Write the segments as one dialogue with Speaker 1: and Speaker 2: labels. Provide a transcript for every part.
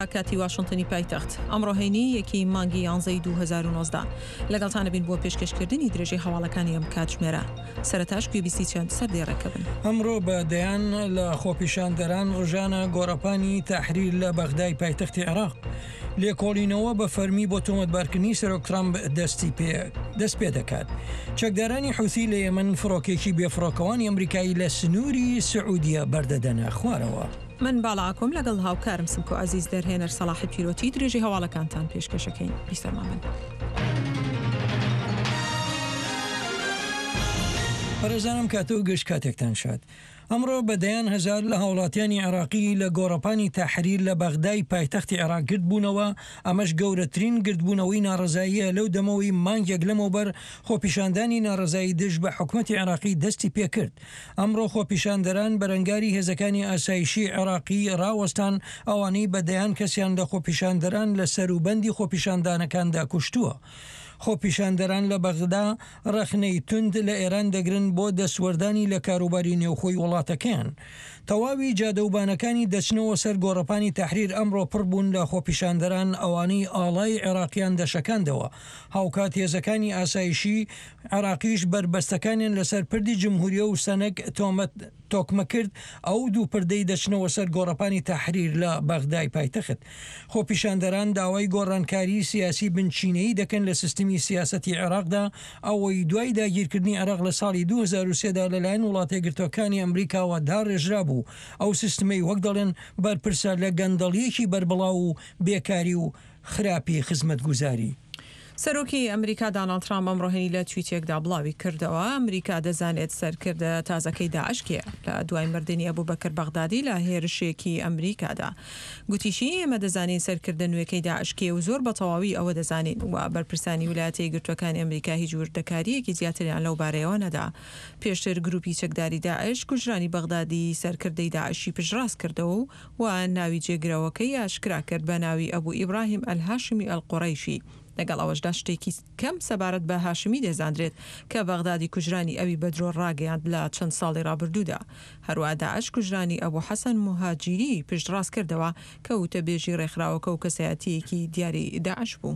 Speaker 1: کاتی واشنتنی پایتەخت ئەمڕۆ هەینی یەکی مانگی 11 2019 لەگەڵتانە بین بۆ پێشکەشکردنی درێژەی هەواڵەکانی ئەم کاتژمێرە سەرەتاش گوێبیستی چەند سەردێڕەکە بن.
Speaker 2: ئەمڕۆ بە دەیان لە خۆپیشاندەران ڕژانە گۆڕەپانی تاحریر لە بەغدای پایتەختی عێراق لێکۆڵینەوە بە فەرمی بۆ تۆمەتبارکردنی سەرۆک ترامپ دەست پێ دەکات. چەکدارانی حوثی لە یەمەن فڕۆکێکی بێفڕۆکەوانی ئەمریکایی لە سنووری سعودیە بەردەدەنە خوارەوە.
Speaker 1: من باڵاکۆم لەگەڵ هاوکارم سمکۆ عەزیز دەرهێنەر سەلاحی پیرۆتی درێژەی هەواڵەکانتان پێشکەشەکەین. بیستەرمان بن.
Speaker 2: پەرێزانم کاتە و گەشت کاتێکتان شاد. ئەمڕۆ بەدەیان هەزار لە هاوڵاتیانی عێراقی لە گۆڕەپانی تاحریر لە بەغدای پایتەختی عێراق گرت بوونەوە. ئەمەش گەورەترین گرتبوونەوەی ناڕەزاییە لەو دەمەوەی مانگێک لەمەوبەر خۆپیشاندانی ناڕەزایی دژ بە حکوومەتی عێراقی دەستی پێکرد. ئەمڕۆ خۆپیشاندەران بەرەنگاری هێزەکانی ئاسایشی عێراقی ڕاوەستان ئەوانەی بەدەیان کەسیان لە خۆپیشاندەران لە سەروبەندی خۆپیشاندانەکاندا کوشتووە. خۆپیشاندەران لە بەغدا ڕەخنەی تند لە ئێران دەگرن بۆ دەسوەردانی لە کاروباری نێوخۆی وڵاتەکەیان. تەواوی جادەوبانەکانی دەچنەوە سەر گۆڕەپانی تاحریر ئەمڕۆ پڕ بوون لە خۆپیشاندەران ئەوانەی ئاڵای عێراقیان دەشەکاندەوە. هاوکات هێزەکانی ئاسایشی عێراقیش بربەستەکانیان لەسەر پردی جمهوریە و سەنەک تۆکمە کرد ئەو دوو پردەی دەچنەوە سەر گۆڕەپانی تاحریر لە بەغدای پایتەخت. خۆپیشاندەران داوای گۆڕانکاری سیاسی بنچینەی دەکەن لە سیستمی سیاسەتی عێراقدا ئەوەی دوای داگیرکردنی عێراق لە ساڵی 2003دا لەلایەن وڵاتە یەکگرتووەکانی ئەمریکاوە داڕێژرا بوو. ئەو سیستمەی وەک دەڵێن بەرپرسە لە گەندەڵیەکی بربڵاو و بێکاری و خراپی خزمەتگوزاری.
Speaker 1: سەرۆکی ئەمریکا داناڵد ترامپ ئەمڕۆهێنی لە تویتێکدا بڵاوی کردەوە ئەمریکا دەزانێت سەرکردە تازەکەی داعشکێ لە دوای مردنی ئەبوبەکر بەغدادی لە هێرشێکی ئەمریکادا. گوتیشی ئێمە دەزانین سەرکردە نوێەکەی داعشکێ و زۆر بە تەواوی ئەوە دەزانین و بەرپرسانی ویلایەتە یەکگرتووەکانی ئەمریکا هیچ وردەکاریەکی زیاتریان لەو بارەیەوە نەدا. پێشتر گروپی چەکداری داعش کوژرانی بەغدادی سەرکردەی داعشی پشتڕاست کردەوە و ناوی جێگرەوەکەی ئاشکرا کرد بە ناوی ئەبوو ئیبراهیم ئەلهاشمی ئەلقوڕەیشی. لەگەڵ ئەوەشدا شتێکی کەم سەبارەت بە هاشمی دەزاندرێت کە بەغدادی کوژرانی ئەوی بەدرۆ ڕاگەیاند لە چەند ساڵی ڕابردوودا. هەروە داعش کوژرانی ئەبوو حەسەن موهاجیری پشتڕاست کردەوە کە وتەبێژی ڕێکخراوەکە و کەسایەتیەکی دیاری داعش بوو.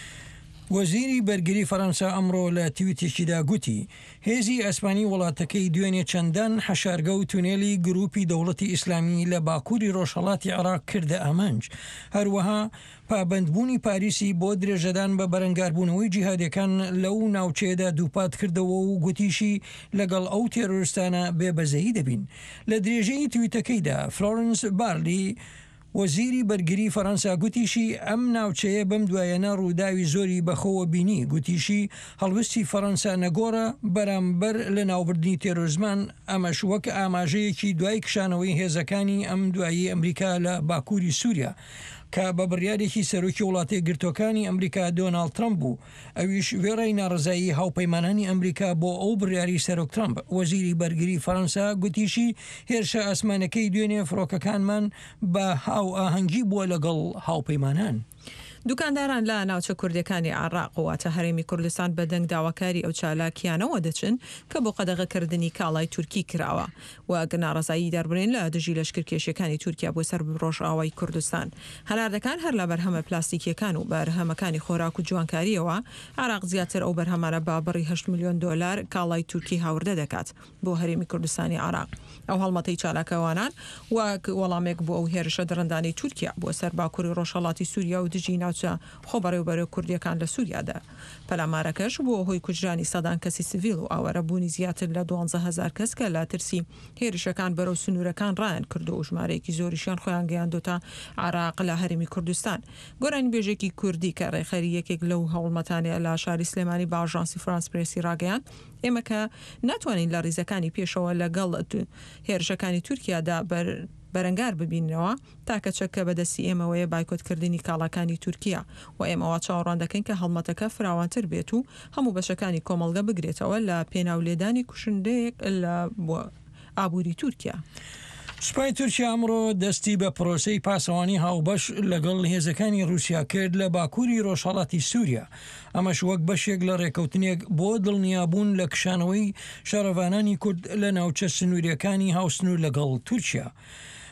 Speaker 2: وەزیری بەرگری فەڕەنسا ئەمڕۆ لە تویتێکیدا گوتی هێزی ئەسپانی وڵاتەکەی دوێنێ چەندان حەشارگە و تونێلی گروپی دەوڵەتی ئیسلامی لە باکووری ڕۆژهەڵاتی عێراق کردە ئامانج. هەروەها پابەندبوونی پاریسی بۆ درێژەدان بە بەرەنگاربوونەوەی جیهادیەکان لەو ناوچەیەدا دووپات کردەوە و گوتیشی لەگەڵ ئەو تێرۆریستانە بێبەزەیی دەبین. لە درێژەی تویتەکەیدا فلۆرنس بارلی وەزیری بەرگری فەڕەنسا گوتیشی ئەم ناوچەیە بەم دوایەنە ڕووداوی زۆری بەخۆوە بینی. گوتیشی هەڵوستی فەڕەنسا نەگۆڕە بەرامبەر لە ناوبردنی تێرۆریزمان ئەمەش وەک ئاماژەیەکی دوای کشانەوەی هێزەکانی ئەم دوایی ئەمریکا لە باکووری سووریا کە بە بڕیارێکی سەرۆکی وڵاتە یەکگرتووەکانی ئەمریکا دۆناڵد ترامپ بوو. ئەویش وێڕای ناڕزایی هاوپەیمانانی ئەمریکا بۆ ئەو بڕیاری سەرۆک ترامپ. وەزیری بەرگری فەڕەنسا گوتیشی هێرشە ئاسمانەکەی دوێنێ فڕۆکەکانمان بە هاو ئاهەنگی بووە لەگەڵ هاوپەیمانان.
Speaker 1: دوکانداران لە ناوچە کوردەکانی عێراق واتە هەرێمی کوردستان بە دەنگ داواکاری ئەو چالاکیانەوە دەچن کە بۆ قەدەغەکردنی کاڵای تورکی کراوە و گەناڕزایی دەربڕین لە دژی لەشکرکێشیەکانی تورکیا بۆ سەر ڕۆژئاوای کوردستان. هەناردەکان هەر لە بەرهەمە پلاستیکیەکان و بەرهەمەکانی خۆراک و جوانکاریەوە عێراق زیاتر ئەو بەرهەمانە با بڕی 8 میلیۆن دۆلار کاڵای تورکی هاوردە دەکات بۆ هەرێمی کوردستانی عێراق. ئەو هەڵمەتەی چالاکەوانان وەک وەڵامێک بۆ ئەو هێرشە دڕندانی تورکیا بۆ سەر باکووری ڕۆژهەڵاتی سووریا و دژی خۆ بەڕێوەبەرە کوردیەکان لە سووریادا. پەلامارەکەش بۆ هۆی کوژرانی سەدان کەسی سڤیل و ئاوارە بوونی زیاتر لە 12,000 کەس کە لا ترسی هێرشەکان بەرەو سنوورەکان ڕایان کردو و ژمارەیەکی زۆریشیان خۆیان گەیاندۆتە عێراق لە هەرێمی کوردستان. گۆرانی بێژێکی کوردی کە ڕێخەری یەکێک لەو هەوڵمەتانەیە لە شاری سلێمانی بە ئاژانسی فرانس پرێسی ڕاگەیاند ئێمە کە ناتوانین لە ڕیزەکانی پێشەوە لەگەڵ هێرشەکانی تورکیادا بەرەنگار ببینەوە تاکە چەکە بەدەستی ئێمەوەیە بایکۆتکردنی کاڵەکانی تورکیا و ئێمەوە چاوەڕوان دەکەین کە هەڵمەتەکە فراوانتر بێت و هەموو بەشەکانی کۆمەڵگە بگرێتەوە لە پێناولێدانی کوشندەیەک لە ئابووری تورکیا.
Speaker 2: سوپای تورکیا ئەمڕۆ دەستی بە پرۆسەی پاسەوانی هاوبەش لەگەڵ هێزەکانی رووسیا کرد لە باکووری ڕۆژهەڵاتی سووریا. ئەمەش وەک بەشێک لە ڕێکەوتنێک بۆ دڵنیابوون لە کشانەوەی شارەوانانی کورد لە ناوچە سنووریەکانی هاوسنوور لەگەڵ تورکیا.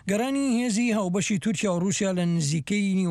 Speaker 2: گەرانی هێزی هاوبەشی تورکیا و رووسیا لە نزیکەی